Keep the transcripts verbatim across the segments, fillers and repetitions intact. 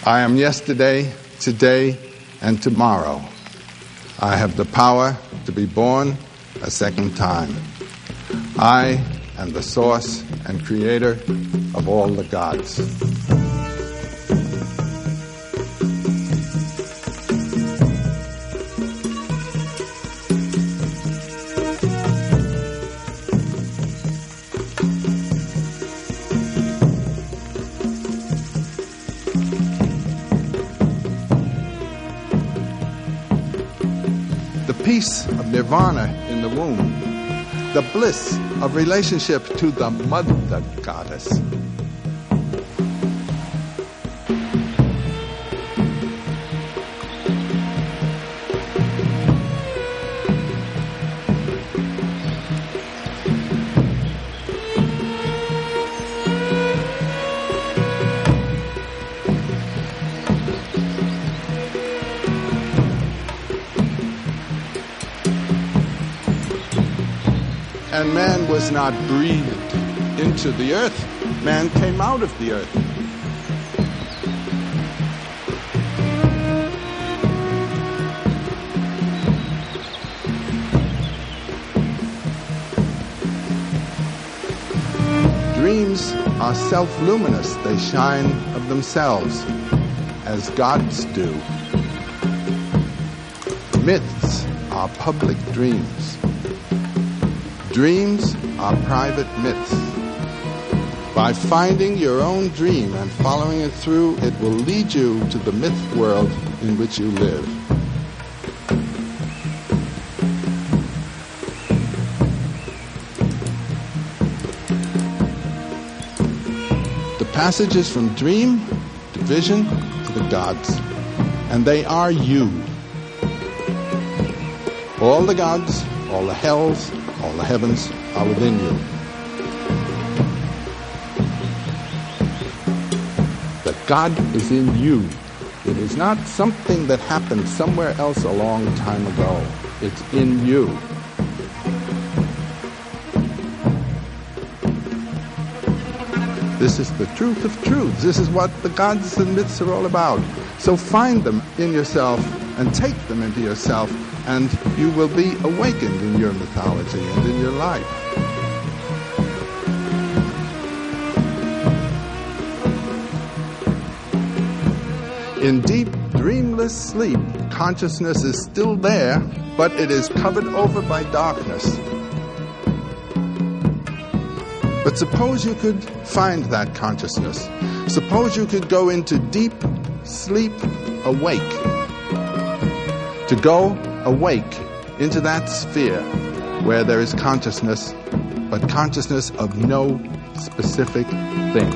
I am yesterday, today, and tomorrow. I have the power to be born a second time. I am the source and creator of all the gods. The peace of nirvana in the womb, the bliss of relationship to the mother goddess. And man was not breathed into the earth. Man came out of the earth. Dreams are self-luminous. They shine of themselves, as gods do. Myths are public dreams. Dreams are private myths. By finding your own dream and following it through, it will lead you to the myth world in which you live. The passage is from dream to vision to the gods, and they are you. All the gods, all the hells, all the heavens are within you. That God is in you. It is not something that happened somewhere else a long time ago. It's in you. This is the truth of truths. This is what the gods and myths are all about. So find them in yourself and take them into yourself, and you will be awakened in your mythology and in your life. In deep, dreamless sleep, consciousness is still there, but it is covered over by darkness. But suppose you could find that consciousness. Suppose you could go into deep sleep awake. To go awake into that sphere where there is consciousness, but consciousness of no specific thing.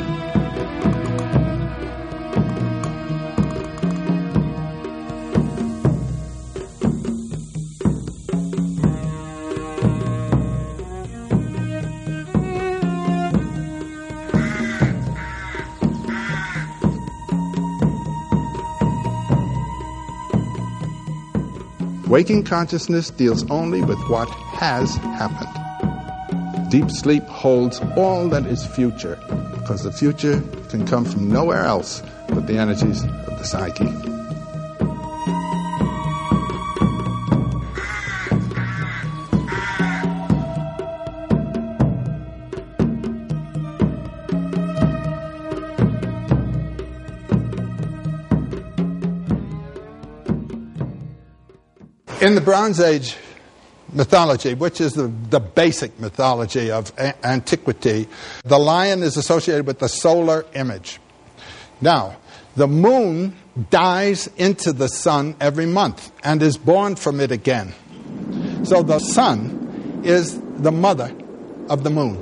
Waking consciousness deals only with what has happened. Deep sleep holds all that is future, because the future can come from nowhere else but the energies of the psyche. In the Bronze Age mythology, which is the, the basic mythology of a- antiquity, the lion is associated with the solar image. Now, the moon dies into the sun every month and is born from it again. So the sun is the mother of the moon.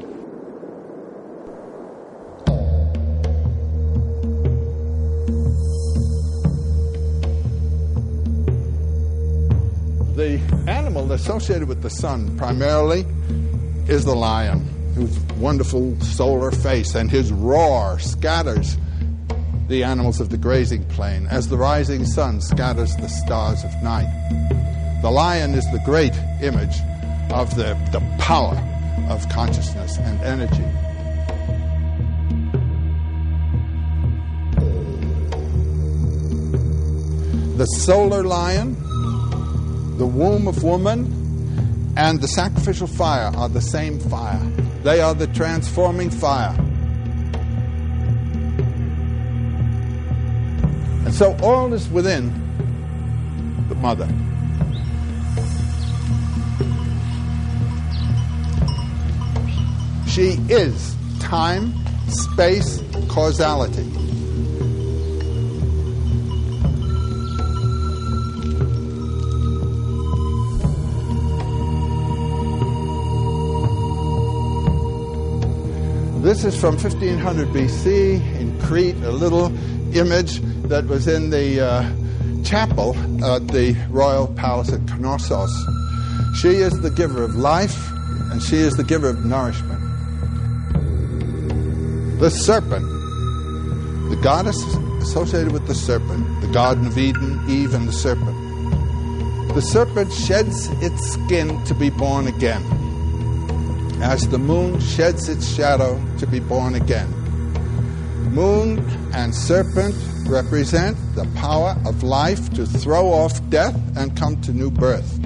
The animal associated with the sun primarily is the lion, whose wonderful solar face and his roar scatters the animals of the grazing plain as the rising sun scatters the stars of night. The lion is the great image of the, the power of consciousness and energy. the solar lion, the womb of woman, and the sacrificial fire are the same fire. They are the transforming fire. And so all is within the mother. She is time, space, causality. This is from fifteen hundred B C in Crete, a little image that was in the uh, chapel at the royal palace at Knossos. She is the giver of life, and she is the giver of nourishment. The serpent, the goddess associated with the serpent, the Garden of Eden, Eve and the serpent. The serpent sheds its skin to be born again, as the moon sheds its shadow to be born again. Moon and serpent represent the power of life to throw off death and come to new birth.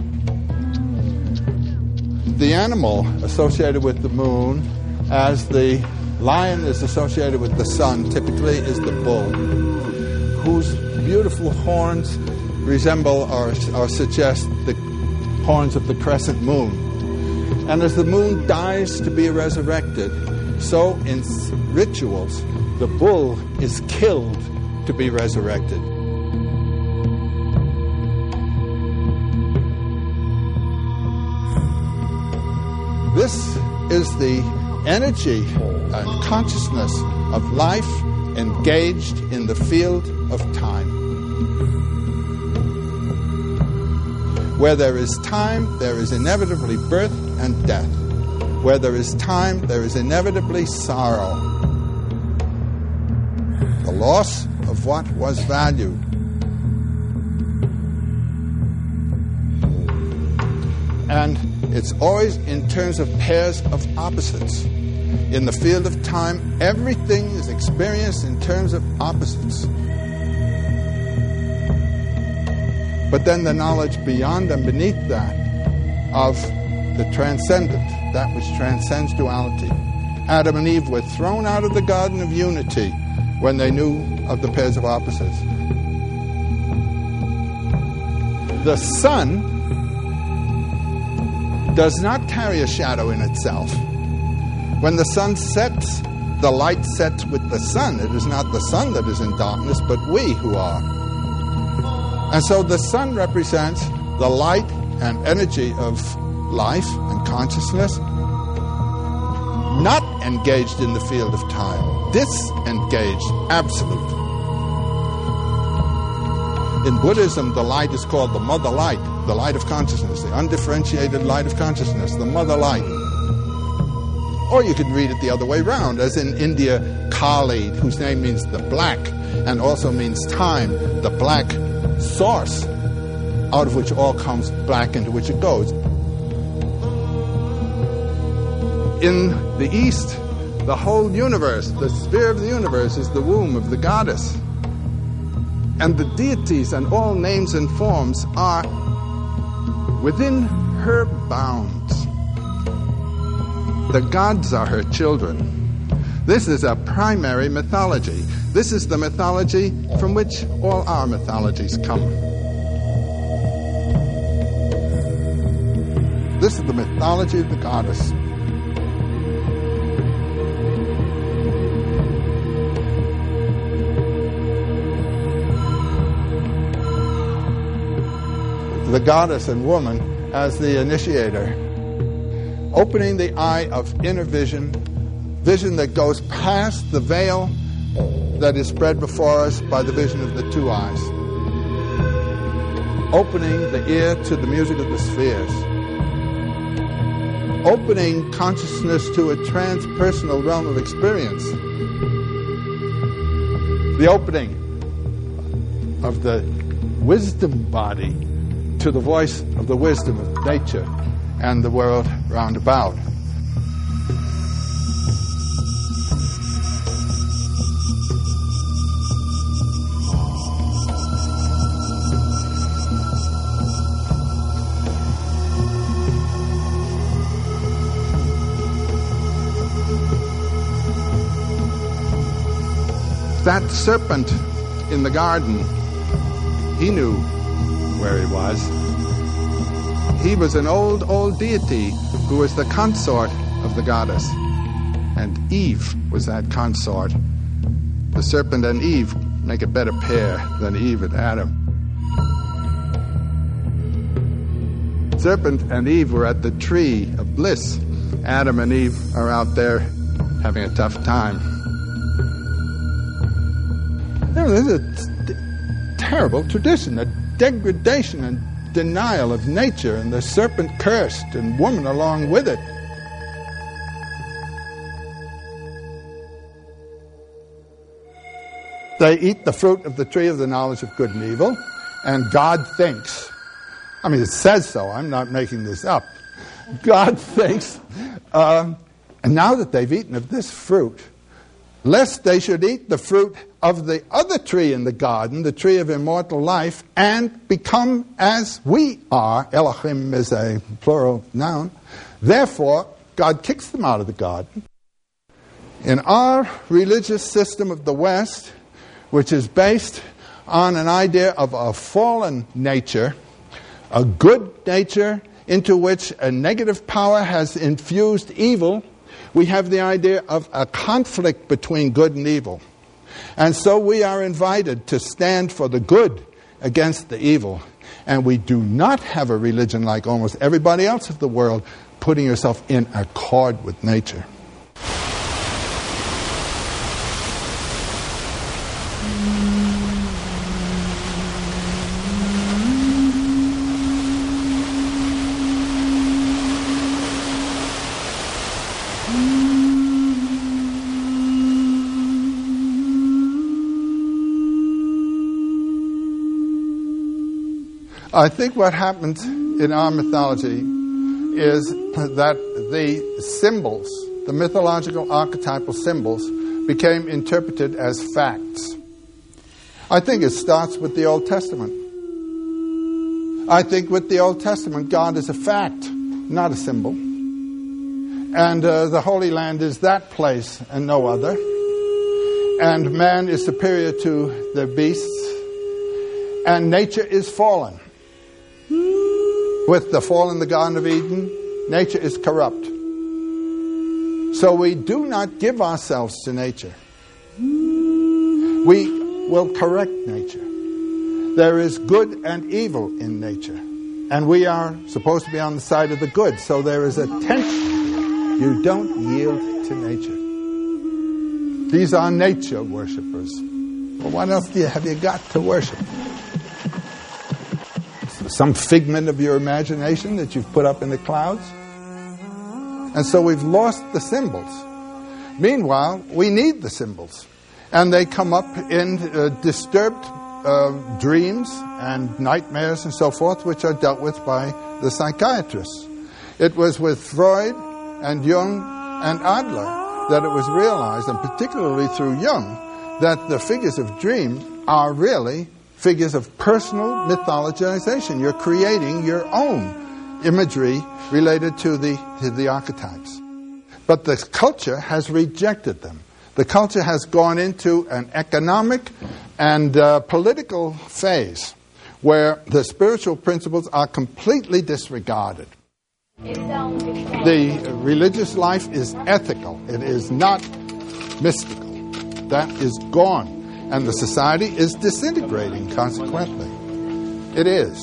The animal associated with the moon, as the lion is associated with the sun, typically is the bull, whose beautiful horns resemble or, or suggest the horns of the crescent moon. And as the moon dies to be resurrected, so in rituals, the bull is killed to be resurrected. This is the energy and consciousness of life engaged in the field of time. Where there is time, there is inevitably birth and death. Where there is time, there is inevitably sorrow. The loss of what was valued. And it's always in terms of pairs of opposites. In the field of time, everything is experienced in terms of opposites. But then the knowledge beyond and beneath that of the transcendent, that which transcends duality. Adam and Eve were thrown out of the Garden of Unity when they knew of the pairs of opposites. The sun does not carry a shadow in itself. When the sun sets, the light sets with the sun. It is not the sun that is in darkness, but we who are. And so the sun represents the light and energy of life and consciousness, not engaged in the field of time, disengaged, absolute. In Buddhism, the light is called the mother light, the light of consciousness, the undifferentiated light of consciousness, the mother light. Or you could read it the other way around, as in India, Kali, whose name means the black, and also means time, the black source, out of which all comes black, into which it goes. In the East, the whole universe, the sphere of the universe, is the womb of the goddess. And the deities and all names and forms are within her bounds. The gods are her children. This is a primary mythology. This is the mythology from which all our mythologies come. This is the mythology of the goddess. The goddess and woman as the initiator, opening the eye of inner vision, vision that goes past the veil that is spread before us by the vision of the two eyes, opening the ear to the music of the spheres, opening consciousness to a transpersonal realm of experience, the opening of the wisdom body to the voice of the wisdom of nature and the world round about. that serpent in the garden, he knew where he was. He was an old, old deity who was the consort of the goddess. And Eve was that consort. The serpent and Eve make a better pair than Eve and Adam. Serpent and Eve were at the tree of bliss. Adam and Eve are out there having a tough time. There's a t- terrible tradition, a degradation and denial of nature, and the serpent cursed and woman along with it. They eat the fruit of the tree of the knowledge of good and evil, and God thinks, I mean, it says so, I'm not making this up. God thinks, um, and now that they've eaten of this fruit, lest they should eat the fruit of the other tree in the garden, the tree of immortal life, and become as we are. Elohim is a plural noun. Therefore, God kicks them out of the garden. In our religious system of the West, which is based on an idea of a fallen nature, a good nature into which a negative power has infused evil, we have the idea of a conflict between good and evil. And so we are invited to stand for the good against the evil. And we do not have a religion like almost everybody else of the world, putting yourself in accord with nature. I think what happens in our mythology is that the symbols, the mythological archetypal symbols, became interpreted as facts. I think it starts with the Old Testament. I think with the Old Testament, God is a fact, not a symbol. And uh, the Holy Land is that place and no other. And man is superior to the beasts. And nature is fallen. With the fall in the Garden of Eden, nature is corrupt. So we do not give ourselves to nature. We will correct nature. There is good and evil in nature. And we are supposed to be on the side of the good. So there is a tension. You don't yield to nature. These are nature worshippers. Well, what else do you, have you got to worship? Some figment of your imagination that you've put up in the clouds. And so we've lost the symbols. Meanwhile, we need the symbols. And they come up in uh, disturbed uh, dreams and nightmares and so forth, which are dealt with by the psychiatrists. It was with Freud and Jung and Adler that it was realized, and particularly through Jung, that the figures of dream are really figures of personal mythologization. You're creating your own imagery related to the, to the archetypes. But the culture has rejected them. The culture has gone into an economic and uh, political phase where the spiritual principles are completely disregarded. The religious life is ethical. It is not mystical. That is gone. And the society is disintegrating, consequently. It is.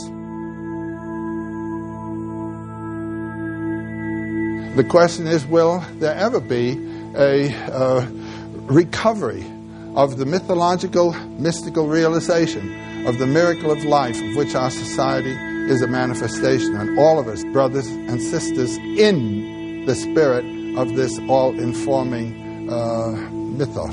The question is, will there ever be a uh, recovery of the mythological, mystical realization of the miracle of life of which our society is a manifestation, and all of us, brothers and sisters, in the spirit of this all-informing uh, mythos?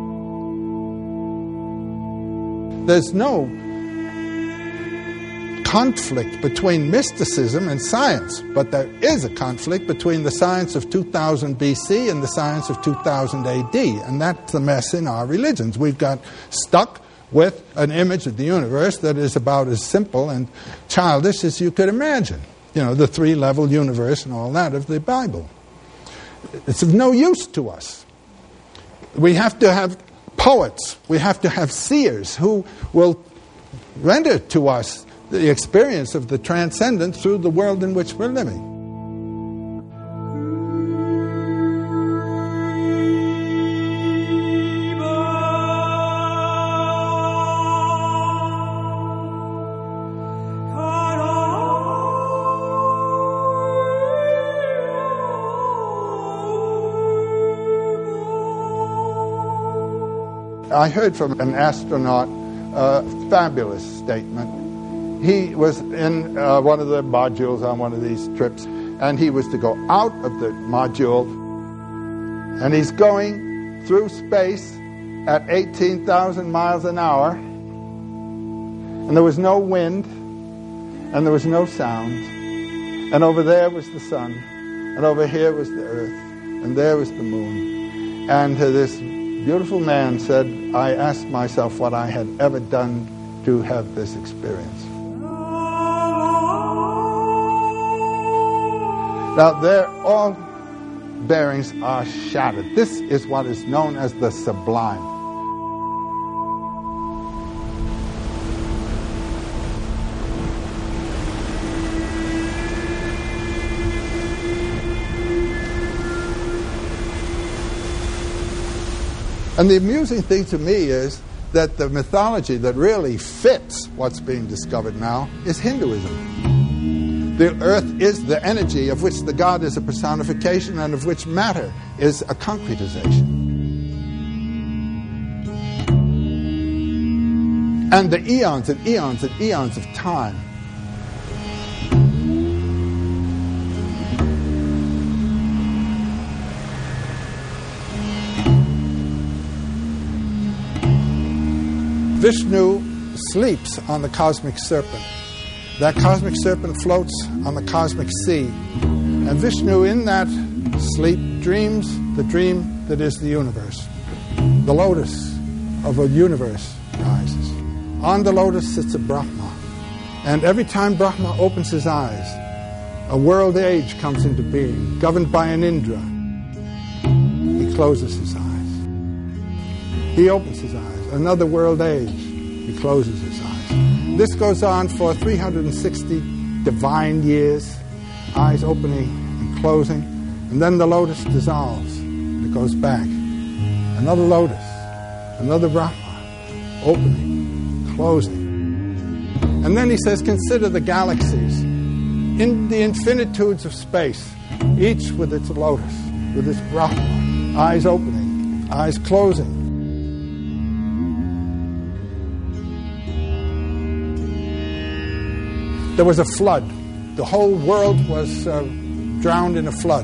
There's no conflict between mysticism and science, but there is a conflict between the science of two thousand B C and the science of two thousand A D, and that's the mess in our religions. We've got stuck with an image of the universe that is about as simple and childish as you could imagine. You know, the three-level universe and all that of the Bible. It's of no use to us. We have to have poets, we have to have seers who will render to us the experience of the transcendent through the world in which we're living. I heard from an astronaut a fabulous statement. He was in uh, one of the modules on one of these trips, and he was to go out of the module, and he's going through space at eighteen thousand miles an hour, and there was no wind, and there was no sound, and over there was the sun, and over here was the earth, and there was the moon, and uh, this beautiful man said, I asked myself what I had ever done to have this experience. Now, there, all bearings are shattered. This is what is known as the sublime. And the amusing thing to me is that the mythology that really fits what's being discovered now is Hinduism. The earth is the energy of which the god is a personification and of which matter is a concretization. And the eons and eons and eons of time Vishnu sleeps on the cosmic serpent. That cosmic serpent floats on the cosmic sea. And Vishnu, in that sleep, dreams the dream that is the universe. The lotus of a universe rises. On the lotus sits a Brahma. And every time Brahma opens his eyes, a world age comes into being, governed by an Indra. He closes his eyes. He opens his eyes. Another world age. He closes his eyes. This goes on for three hundred sixty divine years, eyes opening and closing, and then the lotus dissolves, and it goes back. Another lotus, another Brahma, opening, closing. And then he says, consider the galaxies in the infinitudes of space, each with its lotus, with its Brahma, eyes opening, eyes closing. There was a flood. The whole world was uh, drowned in a flood.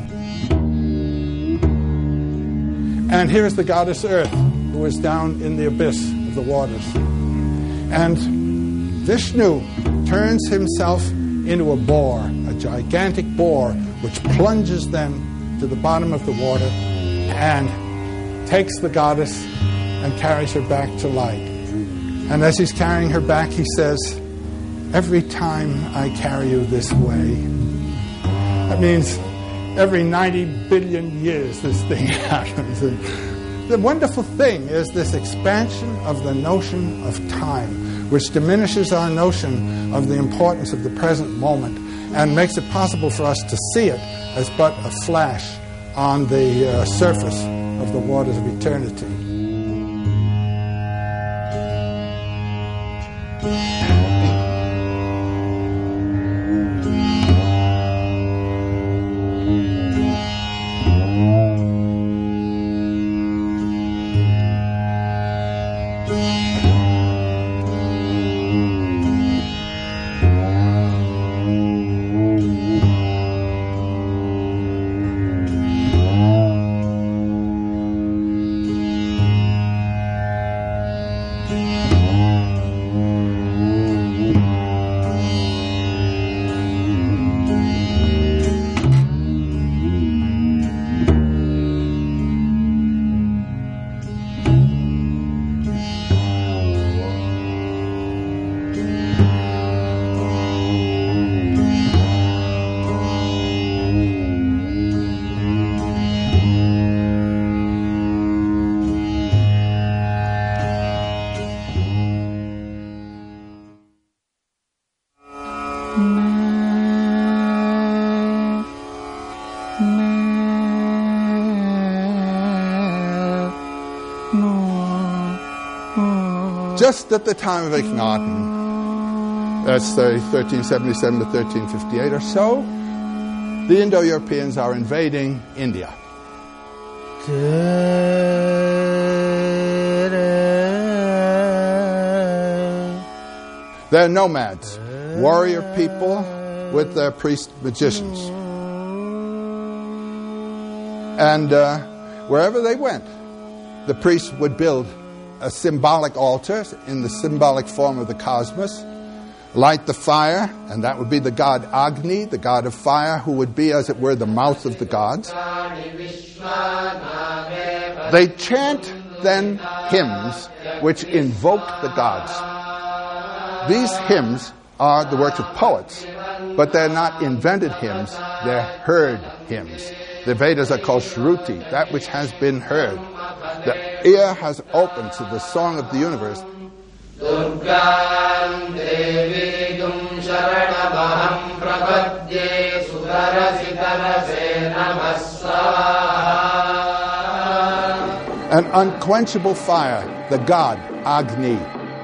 And here's the goddess Earth, who is down in the abyss of the waters. And Vishnu turns himself into a boar, a gigantic boar, which plunges them to the bottom of the water and takes the goddess and carries her back to light. And as he's carrying her back, he says, every time I carry you this way, that means every ninety billion years this thing happens. And the wonderful thing is this expansion of the notion of time, which diminishes our notion of the importance of the present moment and makes it possible for us to see it as but a flash on the uh, surface of the waters of eternity. Just at the time of Akhenaten, that's thirteen seventy-seven to thirteen fifty-eight or so, the Indo-Europeans are invading India. They're nomads, warrior people with their priest magicians. And uh, wherever they went, the priests would build a symbolic altar in the symbolic form of the cosmos, light the fire, and that would be the god Agni, the god of fire, who would be, as it were, the mouth of the gods. They chant then hymns which invoke the gods. These hymns are the works of poets, but they're not invented hymns, they're heard hymns. The Vedas are called Shruti, that which has been heard. The ear has opened to the song of the universe. An unquenchable fire, the god Agni.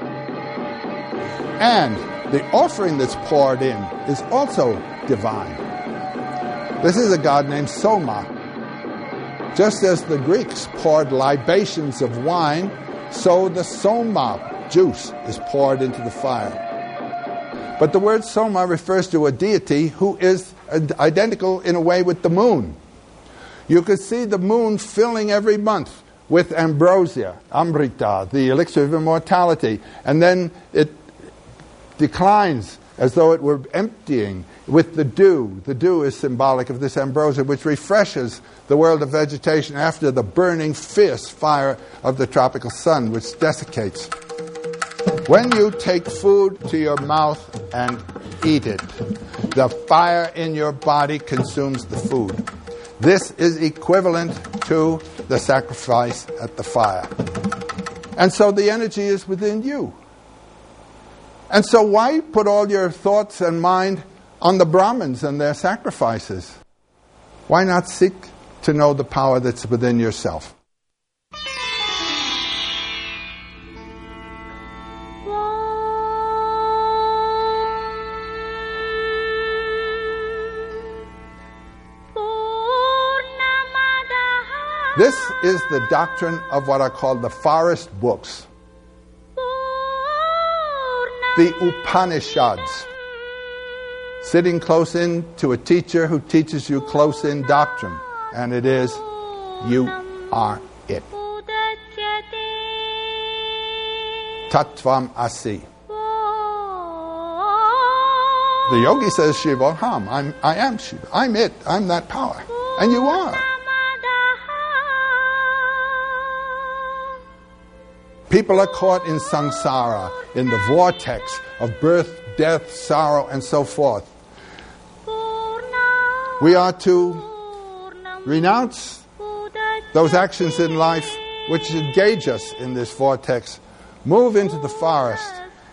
And the offering that's poured in is also divine. This is a god named Soma. Just as the Greeks poured libations of wine, so the Soma juice is poured into the fire. But the word Soma refers to a deity who is identical in a way with the moon. You could see the moon filling every month with ambrosia, amrita, the elixir of immortality, and then it declines as though it were emptying with the dew. The dew is symbolic of this ambrosia, which refreshes the world of vegetation after the burning, fierce fire of the tropical sun, which desiccates. When you take food to your mouth and eat it, the fire in your body consumes the food. This is equivalent to the sacrifice at the fire. And so the energy is within you. And so why put all your thoughts and mind on the Brahmins and their sacrifices? Why not seek to know the power that's within yourself? This is the doctrine of what are called the forest books, the Upanishads. Sitting close in to a teacher who teaches you close in doctrine, and it is, you are it. Tattvam asi. The yogi says Shiva Ham. I'm, I am Shiva. I'm it. I'm that power. And you are. People are caught in samsara, in the vortex of birth, death, sorrow, and so forth. We are to renounce those actions in life which engage us in this vortex, move into the forest,